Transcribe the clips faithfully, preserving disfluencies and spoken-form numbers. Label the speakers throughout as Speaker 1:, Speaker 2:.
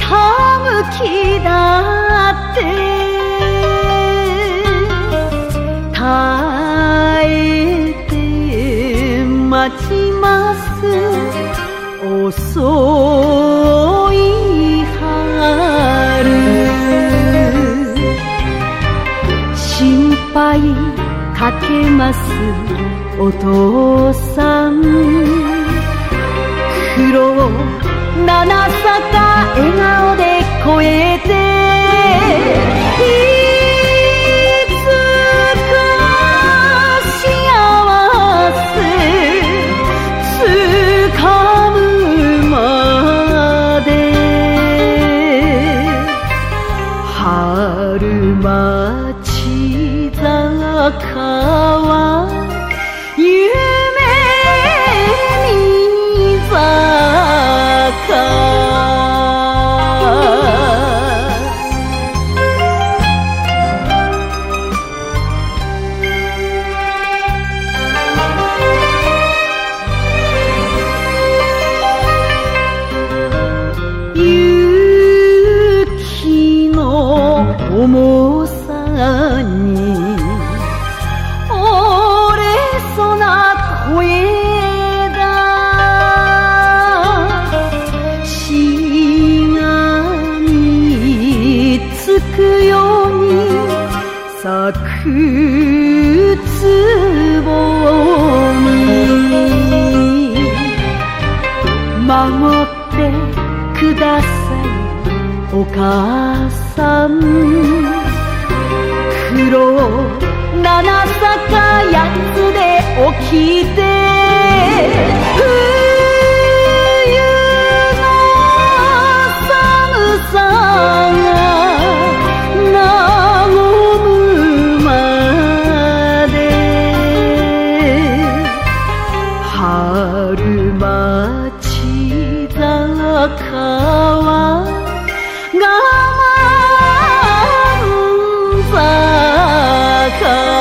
Speaker 1: 寒きだって耐えて待ちます。遅い春心配かけますお父さん。苦労七坂笑顔で越えていつか幸せつかむまで春町坂は夢見坂雪の重さに折れそうな小枝しがみつくように咲くつぼみ守ってくださいお母さん。苦労七坂八つで起きて冬の寒さが和むまで春町坂は我慢坂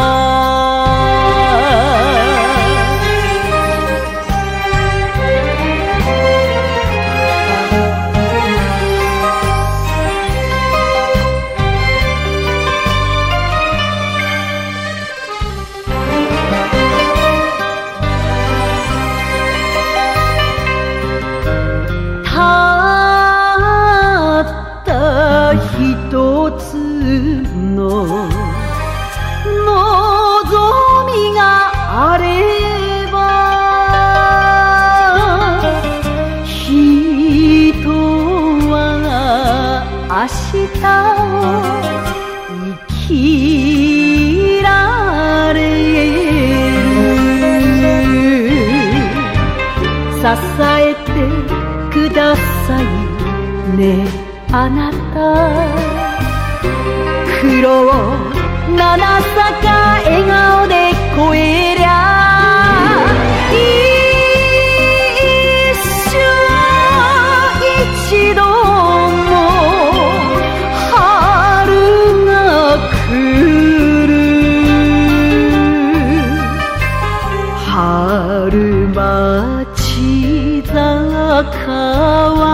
Speaker 1: 一つの望みがあれば人は明日を生きられる。支えてくださいねあなた。苦労七坂笑顔で越えりゃ一生一度も春が来る。春町坂は